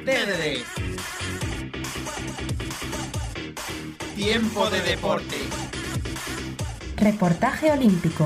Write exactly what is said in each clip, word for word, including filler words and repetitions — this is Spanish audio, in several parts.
T D D. Tiempo de deporte. Reportaje olímpico.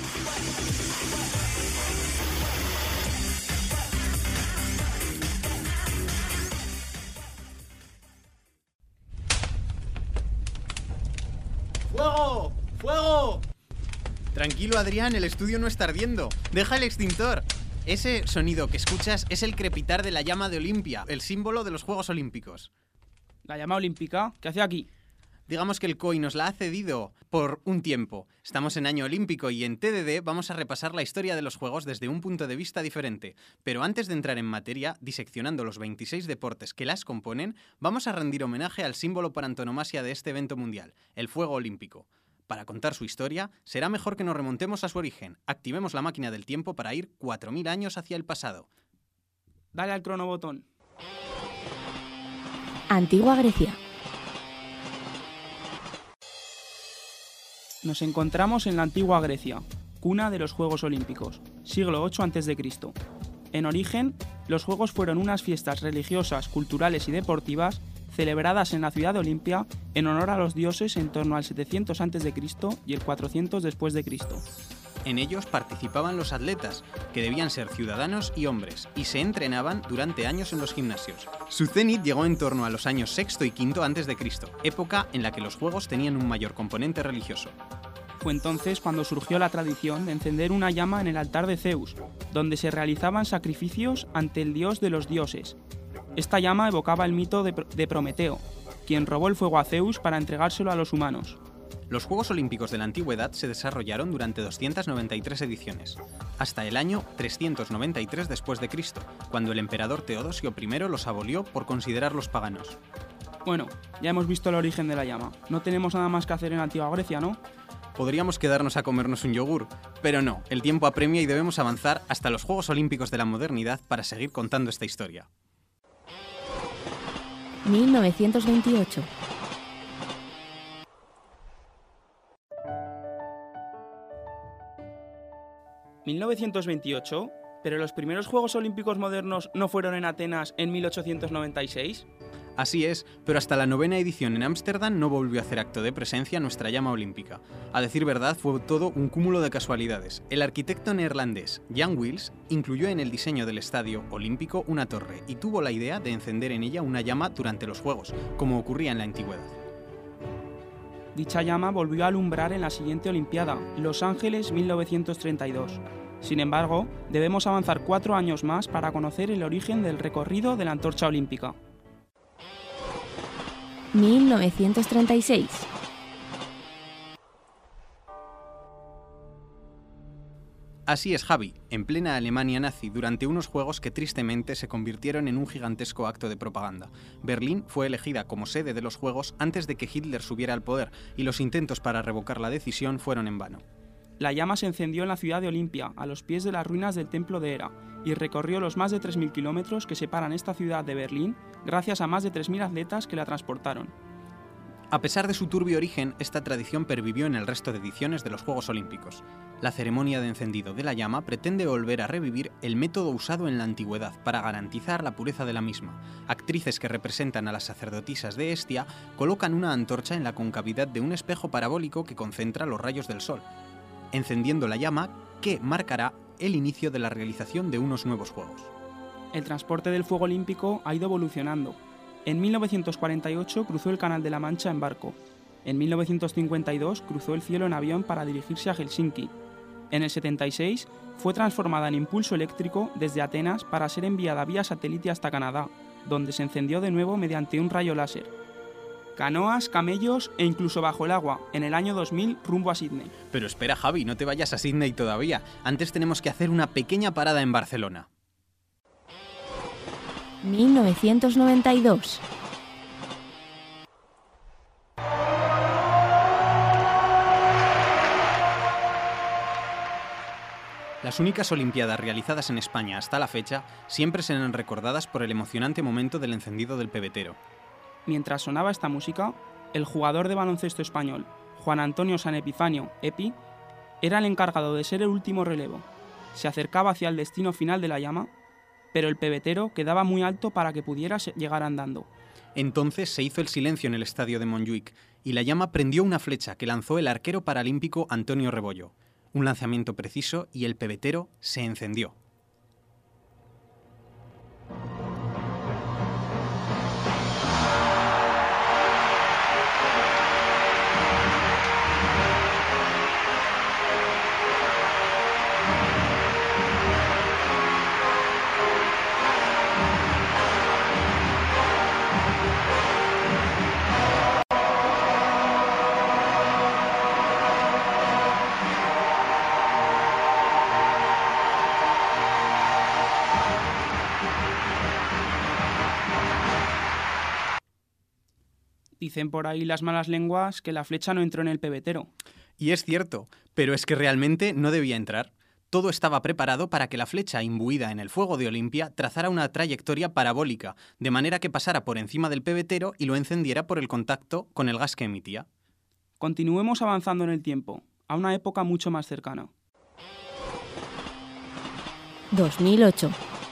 ¡Fuego! ¡Fuego! Tranquilo, Adrián, el estudio no está ardiendo. Deja el extintor. Ese sonido que escuchas es el crepitar de la llama de Olimpia, el símbolo de los Juegos Olímpicos. ¿La llama olímpica? ¿Qué hace aquí? Digamos que el C O I nos la ha cedido por un tiempo. Estamos en año olímpico y en T D D vamos a repasar la historia de los Juegos desde un punto de vista diferente. Pero antes de entrar en materia, diseccionando los veintiséis deportes que las componen, vamos a rendir homenaje al símbolo por antonomasia de este evento mundial, el fuego olímpico. Para contar su historia, será mejor que nos remontemos a su origen. Activemos la máquina del tiempo para ir cuatro mil años hacia el pasado. Dale al cronobotón. Antigua Grecia. Nos encontramos en la antigua Grecia, cuna de los Juegos Olímpicos, siglo ocho antes de Cristo. En origen, los Juegos fueron unas fiestas religiosas, culturales y deportivas celebradas en la ciudad de Olimpia en honor a los dioses en torno al setecientos antes de Cristo y el cuatrocientos después de Cristo. En ellos participaban los atletas, que debían ser ciudadanos y hombres, y se entrenaban durante años en los gimnasios. Su cenit llegó en torno a los años sexto y quinto antes de Cristo, época en la que los Juegos tenían un mayor componente religioso. Fue entonces cuando surgió la tradición de encender una llama en el altar de Zeus, donde se realizaban sacrificios ante el dios de los dioses. Esta llama evocaba el mito de, de Prometeo, quien robó el fuego a Zeus para entregárselo a los humanos. Los Juegos Olímpicos de la Antigüedad se desarrollaron durante doscientas noventa y tres ediciones, hasta el año trescientos noventa y tres después de Cristo, cuando el emperador Teodosio primero los abolió por considerarlos paganos. Bueno, ya hemos visto el origen de la llama. No tenemos nada más que hacer en la antigua Grecia, ¿no? Podríamos quedarnos a comernos un yogur, pero no, el tiempo apremia y debemos avanzar hasta los Juegos Olímpicos de la modernidad para seguir contando esta historia. mil novecientos veintiocho. ¿mil novecientos veintiocho? ¿Pero los primeros Juegos Olímpicos modernos no fueron en Atenas en mil ochocientos noventa y seis? Así es, pero hasta la novena edición en Ámsterdam no volvió a hacer acto de presencia nuestra llama olímpica. A decir verdad, fue todo un cúmulo de casualidades. El arquitecto neerlandés Jan Wils incluyó en el diseño del estadio olímpico una torre y tuvo la idea de encender en ella una llama durante los Juegos, como ocurría en la antigüedad. Dicha llama volvió a alumbrar en la siguiente Olimpiada, Los Ángeles mil novecientos treinta y dos. Sin embargo, debemos avanzar cuatro años más para conocer el origen del recorrido de la antorcha olímpica. mil novecientos treinta y seis. Así es, Javi, en plena Alemania nazi, durante unos Juegos que tristemente se convirtieron en un gigantesco acto de propaganda. Berlín fue elegida como sede de los Juegos antes de que Hitler subiera al poder, y los intentos para revocar la decisión fueron en vano. La llama se encendió en la ciudad de Olimpia, a los pies de las ruinas del templo de Hera, y recorrió los más de tres mil kilómetros que separan esta ciudad de Berlín, gracias a más de tres mil atletas que la transportaron. A pesar de su turbio origen, esta tradición pervivió en el resto de ediciones de los Juegos Olímpicos. La ceremonia de encendido de la llama pretende volver a revivir el método usado en la antigüedad para garantizar la pureza de la misma. Actrices que representan a las sacerdotisas de Hestia colocan una antorcha en la concavidad de un espejo parabólico que concentra los rayos del sol, encendiendo la llama que marcará el inicio de la realización de unos nuevos Juegos. El transporte del fuego olímpico ha ido evolucionando. En mil novecientos cuarenta y ocho cruzó el Canal de la Mancha en barco. En mil novecientos cincuenta y dos cruzó el cielo en avión para dirigirse a Helsinki. En el setenta y seis fue transformada en impulso eléctrico desde Atenas para ser enviada vía satélite hasta Canadá, donde se encendió de nuevo mediante un rayo láser. Canoas, camellos e incluso bajo el agua, en el año dos mil rumbo a Sydney. Pero espera, Javi, no te vayas a Sydney todavía. Antes tenemos que hacer una pequeña parada en Barcelona. mil novecientos noventa y dos. Las únicas Olimpiadas realizadas en España hasta la fecha siempre serán recordadas por el emocionante momento del encendido del pebetero. Mientras sonaba esta música, el jugador de baloncesto español, Juan Antonio San Epifanio, Epi, era el encargado de ser el último relevo. Se acercaba hacia el destino final de la llama pero el pebetero quedaba muy alto para que pudiera llegar andando. Entonces se hizo el silencio en el estadio de Montjuic y la llama prendió una flecha que lanzó el arquero paralímpico Antonio Rebollo. Un lanzamiento preciso y el pebetero se encendió. Dicen por ahí las malas lenguas que la flecha no entró en el pebetero. Y es cierto, pero es que realmente no debía entrar. Todo estaba preparado para que la flecha imbuida en el fuego de Olimpia trazara una trayectoria parabólica, de manera que pasara por encima del pebetero y lo encendiera por el contacto con el gas que emitía. Continuemos avanzando en el tiempo, a una época mucho más cercana. dos mil ocho.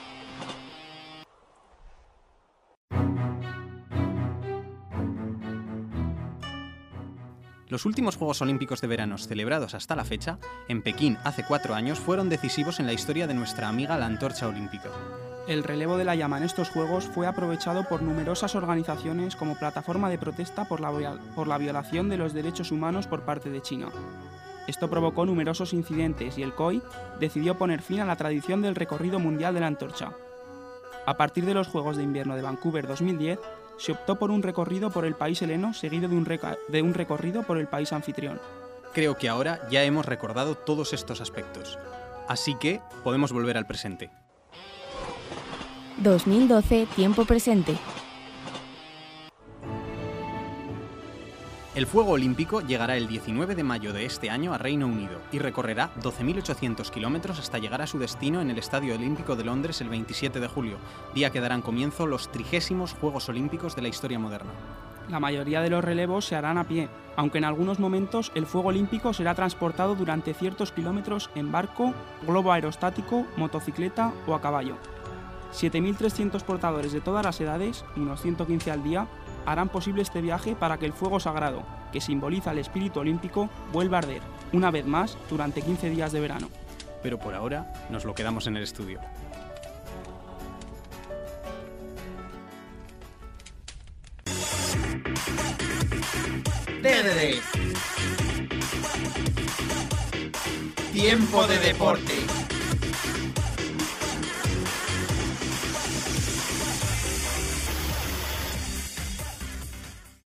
Los últimos Juegos Olímpicos de Verano celebrados hasta la fecha, en Pekín hace cuatro años, fueron decisivos en la historia de nuestra amiga la antorcha olímpica. El relevo de la llama en estos Juegos fue aprovechado por numerosas organizaciones como plataforma de protesta por la, por la violación de los derechos humanos por parte de China. Esto provocó numerosos incidentes y el C O I decidió poner fin a la tradición del recorrido mundial de la antorcha. A partir de los Juegos de Invierno de Vancouver dos mil diez, se optó por un recorrido por el país heleno seguido de un, de un recorrido por el país anfitrión. Creo que ahora ya hemos recordado todos estos aspectos. Así que podemos volver al presente. dos mil doce, tiempo presente. El fuego olímpico llegará el diecinueve de mayo de este año a Reino Unido y recorrerá doce mil ochocientos kilómetros hasta llegar a su destino en el Estadio Olímpico de Londres el veintisiete de julio, día que darán comienzo los trigésimos Juegos Olímpicos de la historia moderna. La mayoría de los relevos se harán a pie, aunque en algunos momentos el fuego olímpico será transportado durante ciertos kilómetros en barco, globo aerostático, motocicleta o a caballo. siete mil trescientos portadores de todas las edades, unos ciento quince al día, harán posible este viaje para que el fuego sagrado, que simboliza el espíritu olímpico, vuelva a arder, una vez más, durante quince días de verano. Pero por ahora nos lo quedamos en el estudio. D D D. Tiempo de deporte.